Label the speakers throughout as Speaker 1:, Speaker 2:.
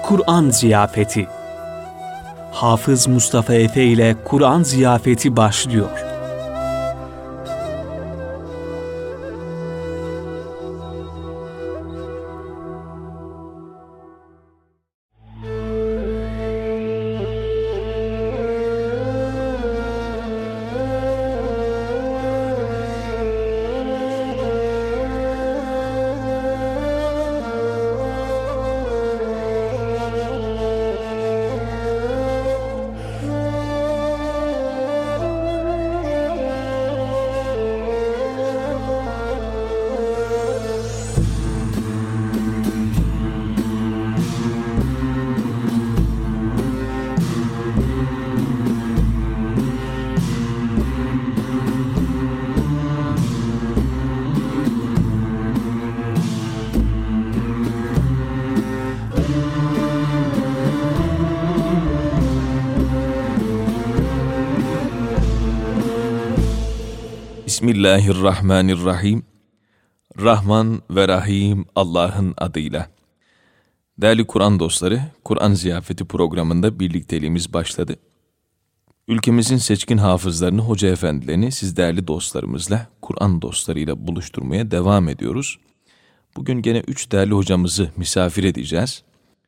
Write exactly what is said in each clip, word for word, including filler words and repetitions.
Speaker 1: Kur'an Ziyafeti. Hafız Mustafa Efe ile Kur'an Ziyafeti başlıyor.
Speaker 2: Bismillahirrahmanirrahim. Rahman ve Rahim Allah'ın adıyla. Değerli Kur'an dostları, Kur'an Ziyafeti programında birlikteliğimiz başladı. Ülkemizin seçkin hafızlarını, hoca efendilerini siz değerli dostlarımızla, Kur'an dostlarıyla buluşturmaya devam ediyoruz. Bugün gene üç değerli hocamızı misafir edeceğiz.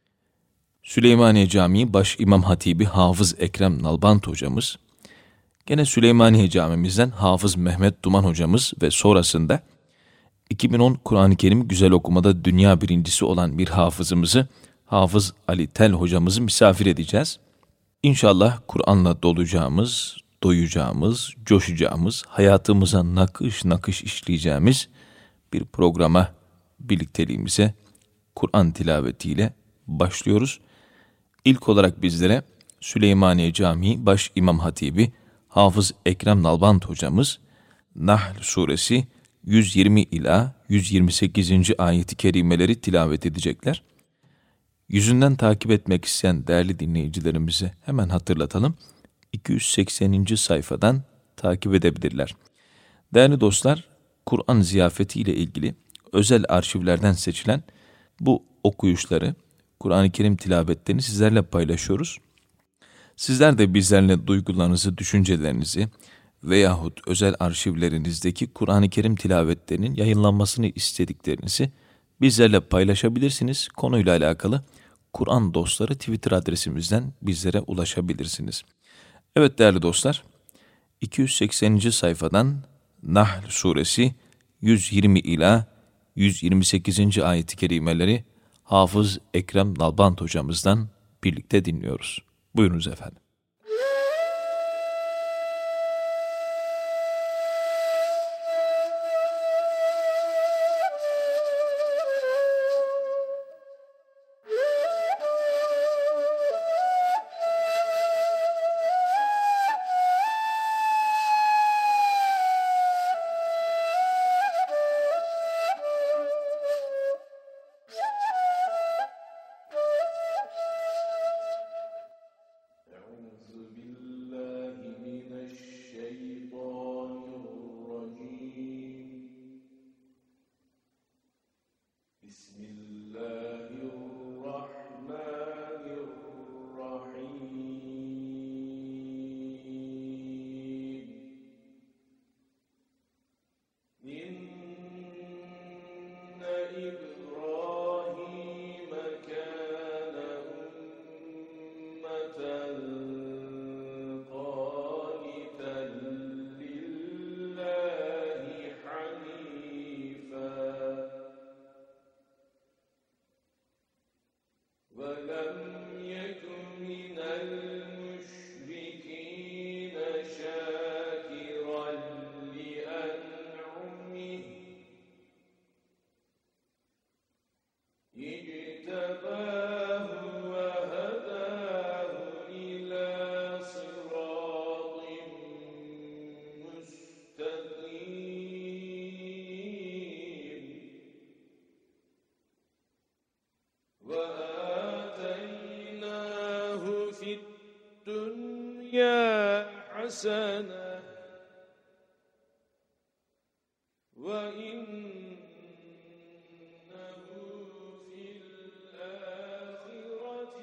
Speaker 2: Süleymaniye Camii Baş İmam Hatibi Hafız Ekrem Nalbant hocamız, gene Süleymaniye Camimizden Hafız Mehmet Duman hocamız ve sonrasında iki bin on Kur'an-ı Kerim güzel okumada dünya birincisi olan bir hafızımızı, Hafız Ali Tel hocamızı misafir edeceğiz. İnşallah Kur'an'la dolacağımız, doyacağımız, coşacağımız, hayatımıza nakış nakış işleyeceğimiz bir programa, birlikteliğimize Kur'an tilavetiyle başlıyoruz. İlk olarak bizlere Süleymaniye Camii Baş İmam Hatibi Hafız Ekrem Nalbant hocamız Nahl suresi yüz yirmi ila yüz yirmi sekizinci ayeti kerimeleri tilavet edecekler. Yüzünden takip etmek isteyen değerli dinleyicilerimize hemen hatırlatalım. iki yüz sekseninci sayfadan takip edebilirler. Değerli dostlar, Kur'an ziyafeti ile ilgili özel arşivlerden seçilen bu okuyuşları, Kur'an-ı Kerim tilavetlerini sizlerle paylaşıyoruz. Sizler de bizlerle duygularınızı, düşüncelerinizi veyahut özel arşivlerinizdeki Kur'an-ı Kerim tilavetlerinin yayınlanmasını istediklerinizi bizlerle paylaşabilirsiniz. Konuyla alakalı Kur'an Dostları Twitter adresimizden bizlere ulaşabilirsiniz. Evet değerli dostlar, iki yüz sekseninci sayfadan Nahl suresi yüz yirmi ila yüz yirmi sekizinci ayet-i kerimeleri Hafız Ekrem Nalbant hocamızdan birlikte dinliyoruz. Buyurunuz efendim.
Speaker 3: الدنيا حسنة وإنه في الآخرة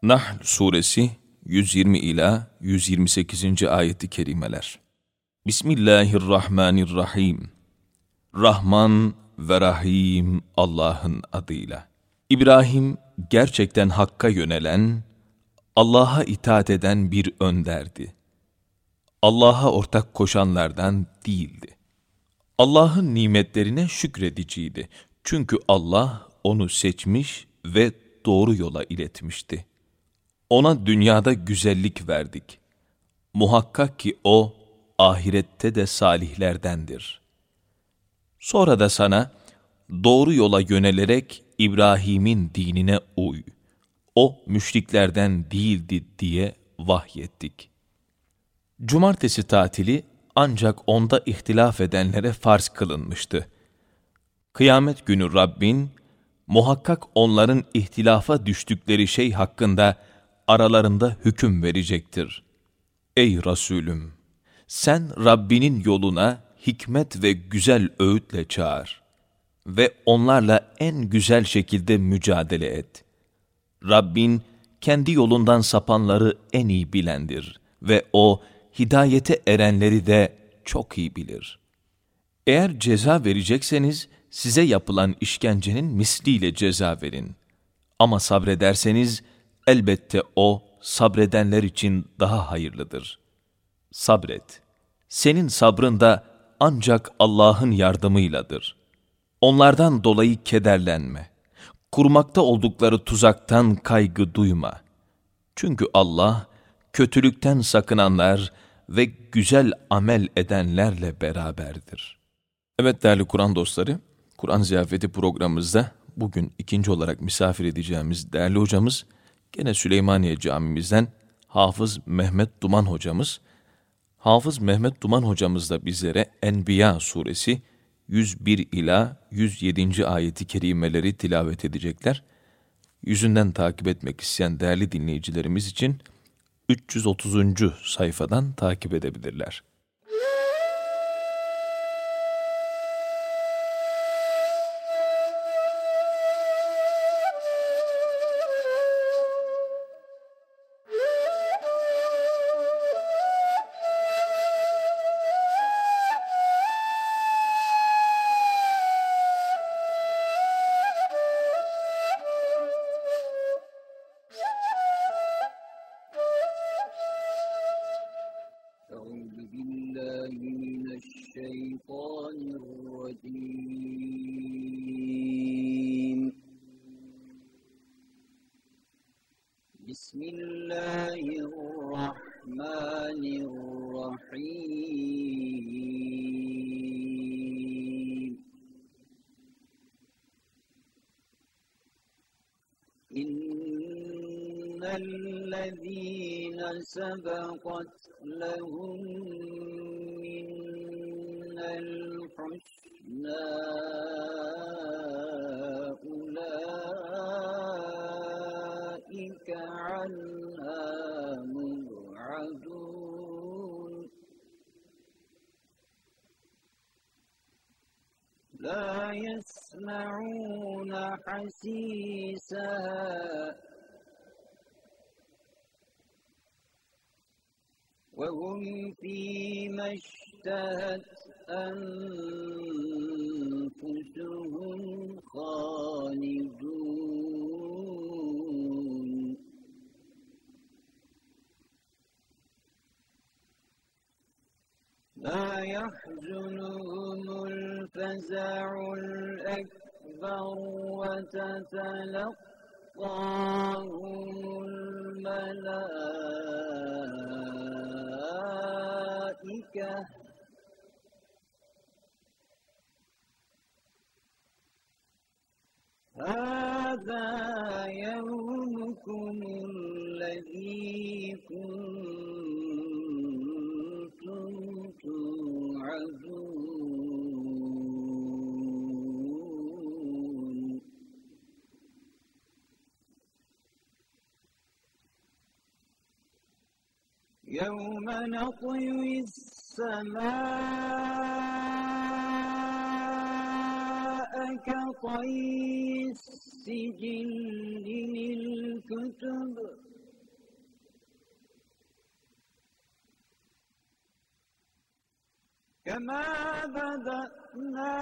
Speaker 2: Nahl suresi yüz yirmi ila yüz yirmi sekizinci ayeti kerimeler. Bismillahirrahmanirrahim. Rahman ve Rahim Allah'ın adıyla. İbrahim gerçekten Hakk'a yönelen, Allah'a itaat eden bir önderdi. Allah'a ortak koşanlardan değildi. Allah'ın nimetlerine şükrediciydi. Çünkü Allah onu seçmiş ve doğru yola iletmişti. Ona dünyada güzellik verdik. Muhakkak ki o, ahirette de salihlerdendir. Sonra da sana, doğru yola yönelerek İbrahim'in dinine uy. O, müşriklerden değildi diye vahyettik. Cumartesi tatili ancak onda ihtilaf edenlere farz kılınmıştı. Kıyamet günü Rabbin, muhakkak onların ihtilafa düştükleri şey hakkında aralarında hüküm verecektir. Ey Resulüm! Sen Rabbinin yoluna hikmet ve güzel öğütle çağır ve onlarla en güzel şekilde mücadele et. Rabbin kendi yolundan sapanları en iyi bilendir ve O, hidayete erenleri de çok iyi bilir. Eğer ceza verecekseniz, size yapılan işkencenin misliyle ceza verin. Ama sabrederseniz, elbette O, sabredenler için daha hayırlıdır. Sabret. Senin sabrın da ancak Allah'ın yardımıyladır. Onlardan dolayı kederlenme. Kurmakta oldukları tuzaktan kaygı duyma. Çünkü Allah, kötülükten sakınanlar ve güzel amel edenlerle beraberdir. Evet değerli Kur'an dostları, Kur'an Ziyafeti programımızda bugün ikinci olarak misafir edeceğimiz değerli hocamız, gene Süleymaniye Camimizden Hafız Mehmet Duman hocamız. Hafız Mehmet Duman hocamız da bizlere Enbiya suresi yüz bir ila yüz yedinci ayeti kerimeleri tilavet edecekler. Yüzünden takip etmek isteyen değerli dinleyicilerimiz için üç yüz otuzuncu sayfadan takip edebilirler.
Speaker 3: أعوذ بالله من الشيطان الرجيم بسم الله الرحمن الرحيم إن الذين سبقت لهم منا الحسنى أولئك عنها مبعدون لا يسمعون حسيسها وهم فيما اشتهت أنفسهم خالدون لا يحزنهم الفزع الأكبر وتتلقاهم الملائكة هذا يومكم الذي كنتم توعدون يوم نطوي السماء كطي السجل للكتب كما بدأنا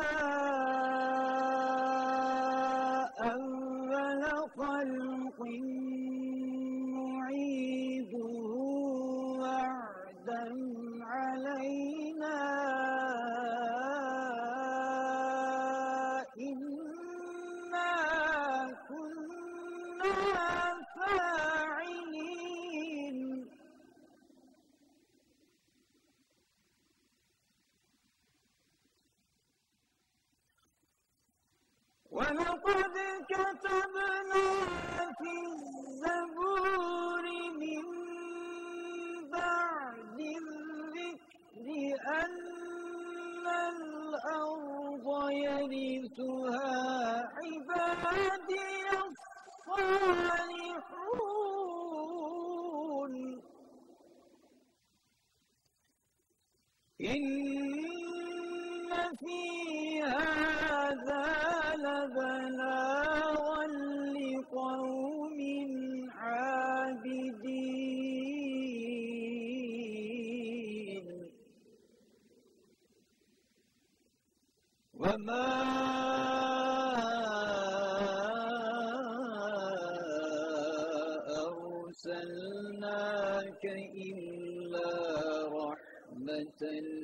Speaker 3: أول خلق نعيده وعدا علينا إنا كنا فاعلين ولقد كتبنا في الزبور من بعد الذكر أن الأرض يرثها عبادي الصالحون إن في هذا لبلاغا لقوم عابدين وما أرسلناك إلا رحمة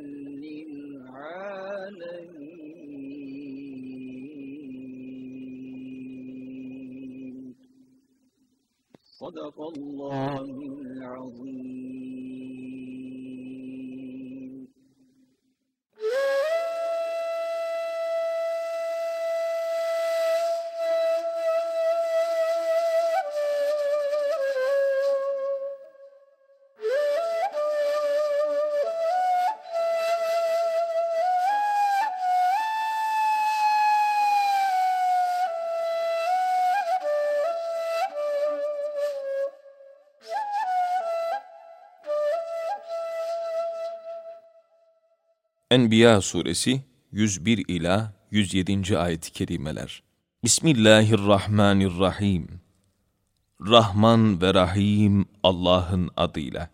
Speaker 3: للعالمين صدق الله العظيم.
Speaker 2: Enbiya suresi yüz bir ila yüz yedinci ayet-i kerimeler. Bismillahirrahmanirrahim. Rahman ve Rahim Allah'ın adıyla.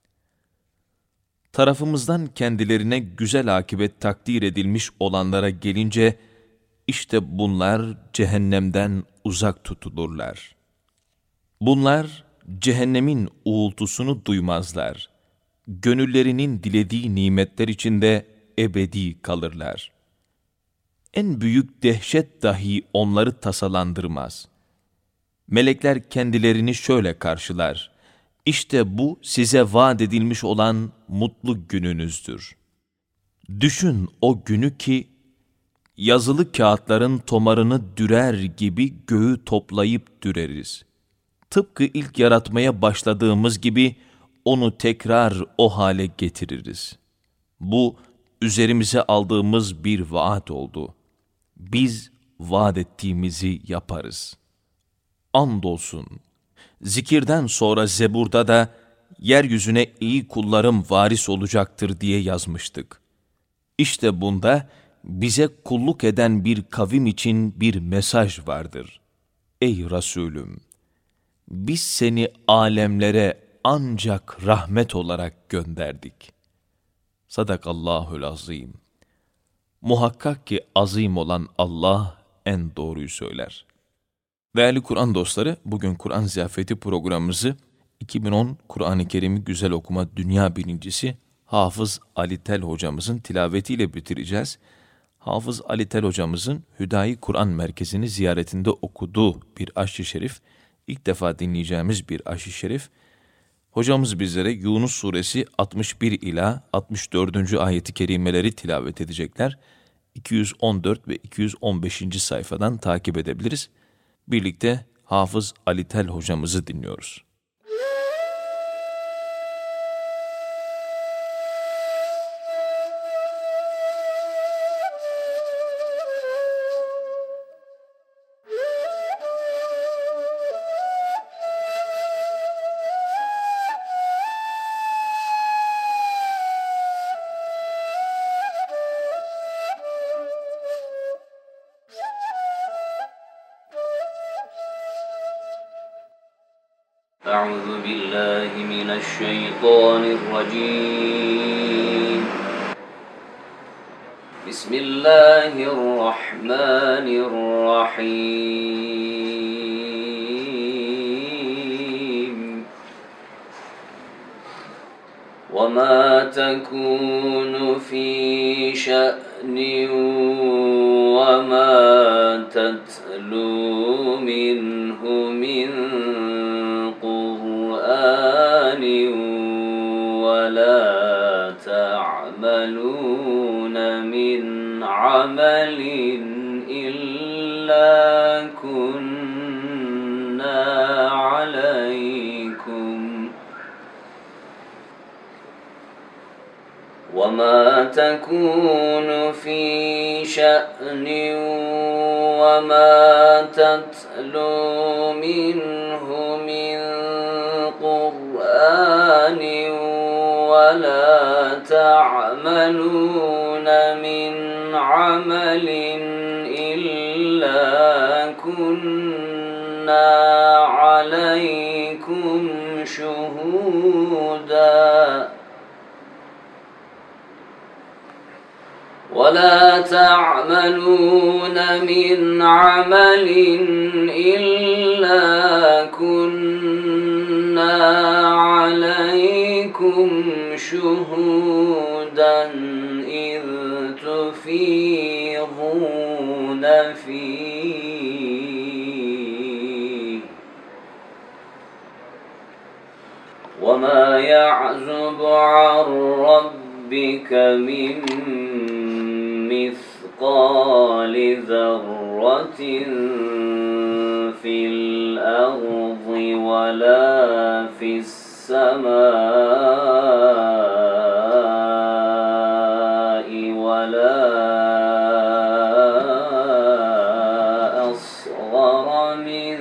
Speaker 2: Tarafımızdan kendilerine güzel akibet takdir edilmiş olanlara gelince, işte bunlar cehennemden uzak tutulurlar. Bunlar cehennemin uğultusunu duymazlar. Gönüllerinin dilediği nimetler içinde ebedi kalırlar. En büyük dehşet dahi onları tasalandırmaz. Melekler kendilerini şöyle karşılar: İşte bu size vaat edilmiş olan mutlu gününüzdür. Düşün o günü ki, yazılı kağıtların tomarını dürer gibi göğü toplayıp düreriz. Tıpkı ilk yaratmaya başladığımız gibi onu tekrar o hale getiririz. Bu, üzerimize aldığımız bir vaat oldu. Biz vaat ettiğimizi yaparız. Andolsun, zikirden sonra Zebur'da da yeryüzüne iyi kullarım varis olacaktır diye yazmıştık. İşte bunda bize kulluk eden bir kavim için bir mesaj vardır. Ey Resulüm! Biz seni alemlere ancak rahmet olarak gönderdik. Sadakallahul azim. Muhakkak ki azim olan Allah en doğruyu söyler. Değerli Kur'an dostları, bugün Kur'an Ziyafeti programımızı iki bin on Kur'an-ı Kerim'i güzel okuma dünya birincisi Hafız Ali Tel hocamızın tilavetiyle bitireceğiz. Hafız Ali Tel hocamızın Hüdayi Kur'an Merkezi'ni ziyaretinde okuduğu bir aşk-ı şerif, ilk defa dinleyeceğimiz bir aşk-ı şerif. Hocamız bizlere Yunus suresi altmış bir ila altmış dördüncü ayeti kerimeleri tilavet edecekler. iki yüz on dört ve iki yüz on beşinci sayfadan takip edebiliriz. Birlikte Hafız Ali Tel hocamızı dinliyoruz.
Speaker 4: أعوذ بالله من الشيطان الرجيم. بسم الله الرحمن الرحيم. وما تكون في شأن وما تتلو منه من قرآن ولا تعملون من عمل إلا كنا عليكم وما تكون في شأن وما تتلو منه من قرآن ولا تعملون من عمل إلا كنا عليكم شهودا ولا تعملون من عمل إلا كنا عليكم شهودا إذ تفيضون فيه وما يعزب عن ربك من مثقال ذرة في الأرض ولا في السماء ولا أصغر من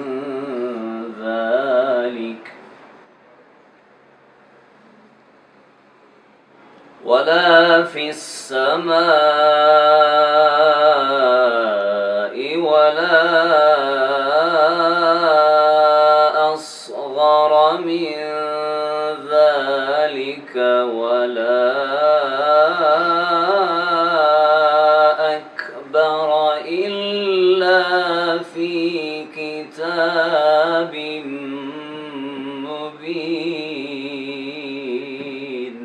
Speaker 4: ذلك ولا في السماء ولا أصغر من ذلك ولا أكبر إلا في كتاب مبين.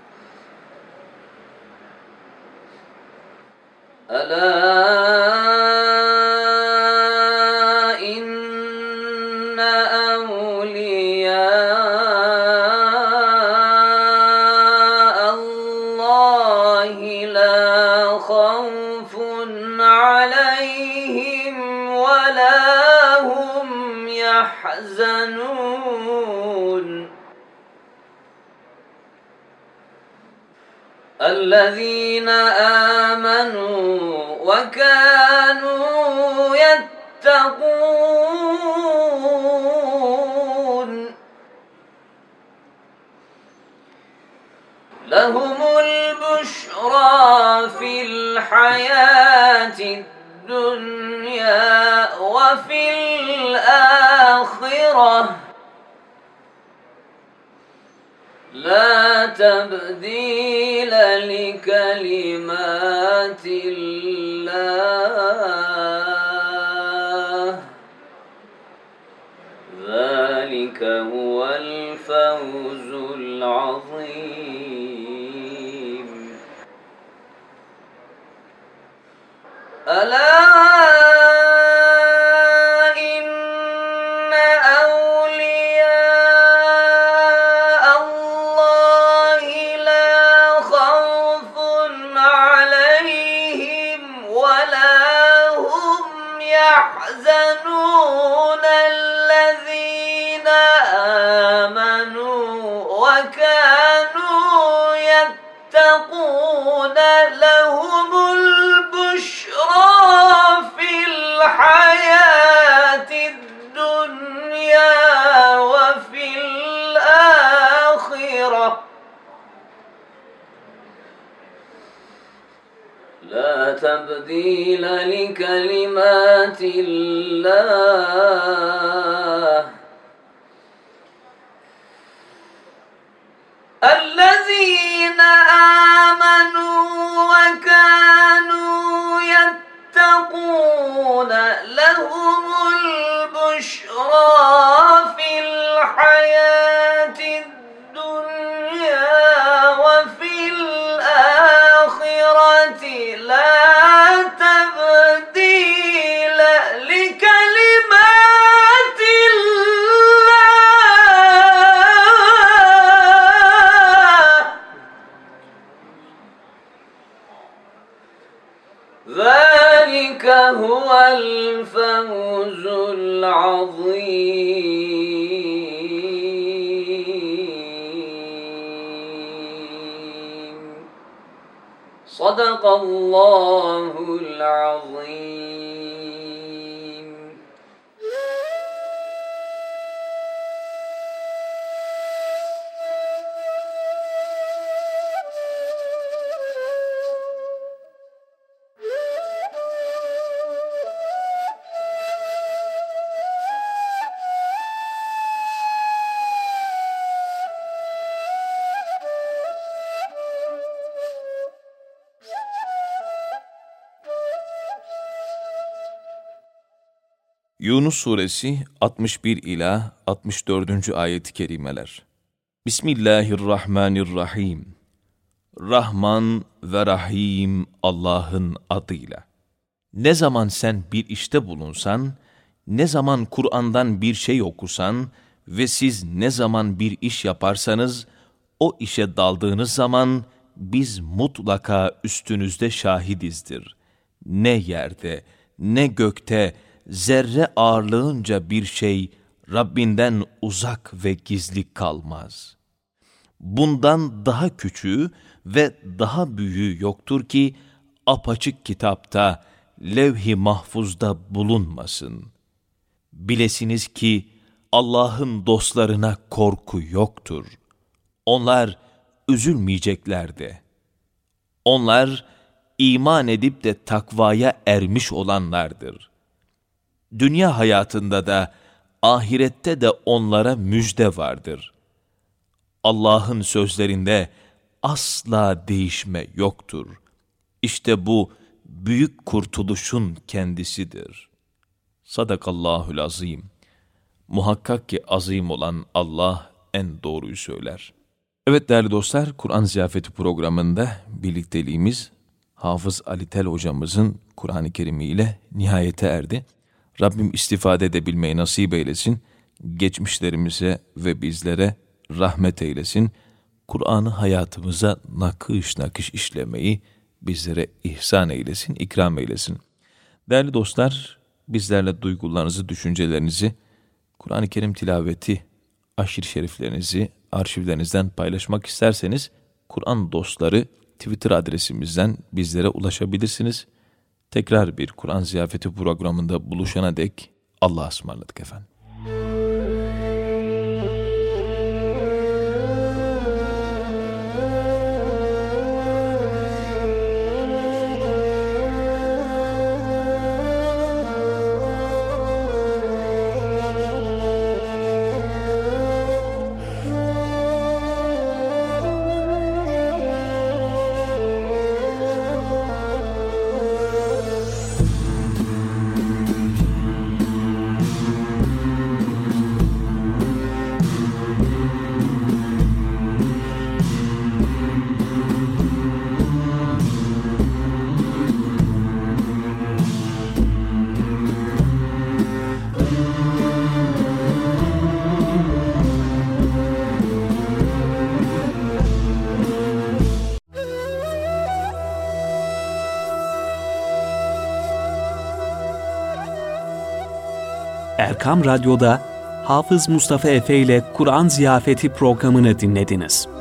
Speaker 4: ألا إن أولياء الله لا خوف عليهم ولا هم يحزنون الذين آمنوا وكانوا يتقون لهم البشرى في الحياة الدنيا وفي الآخرة لا تبديل لكلمات الله ذلك هو الفوز العظيم. ألا يحزنون الذين آمنوا وكانوا يتقون لهم البشرى في الحياة الدنيا وفي الآخرة لا تبديل لكلمات الله الذين آمنوا وكانوا يتقون لهم البشرى في الحياة الدنيا وفي الآخرة لا تبديل لكلمات الله ذلك هو الفوز العظيم صدق الله العظيم.
Speaker 2: Yunus Suresi altmış bir ila altmış dördüncü ayet-i kerimeler. Bismillahirrahmanirrahim. Rahman ve Rahim Allah'ın adıyla. Ne zaman sen bir işte bulunsan, ne zaman Kur'an'dan bir şey okusan ve siz ne zaman bir iş yaparsanız, o işe daldığınız zaman biz mutlaka üstünüzde şahidizdir. Ne yerde, ne gökte, zerre ağırlığınca bir şey Rabbinden uzak ve gizli kalmaz. Bundan daha küçüğü ve daha büyüğü yoktur ki apaçık kitapta, levh-i mahfuzda bulunmasın. Bilesiniz ki Allah'ın dostlarına korku yoktur. Onlar üzülmeyecekler de. Onlar iman edip de takvaya ermiş olanlardır. Dünya hayatında da, ahirette de onlara müjde vardır. Allah'ın sözlerinde asla değişme yoktur. İşte bu büyük kurtuluşun kendisidir. Sadakallahul azim. Muhakkak ki azim olan Allah en doğruyu söyler. Evet değerli dostlar, Kur'an Ziyafeti programında birlikteliğimiz Hafız Ali Tel hocamızın Kur'an-ı Kerimi ile nihayete erdi. Rabbim istifade edebilmeyi nasip eylesin, geçmişlerimize ve bizlere rahmet eylesin, Kur'an'ı hayatımıza nakış nakış işlemeyi bizlere ihsan eylesin, ikram eylesin. Değerli dostlar, bizlerle duygularınızı, düşüncelerinizi, Kur'an-ı Kerim tilaveti, aşir şeriflerinizi arşivlerinizden paylaşmak isterseniz, Kur'an Dostları Twitter adresimizden bizlere ulaşabilirsiniz. Tekrar bir Kur'an Ziyafeti programında buluşana dek Allah'a ısmarladık efendim.
Speaker 1: Erkam Radyo'da Hafız Mustafa Efe ile Kur'an Ziyafeti programını dinlediniz.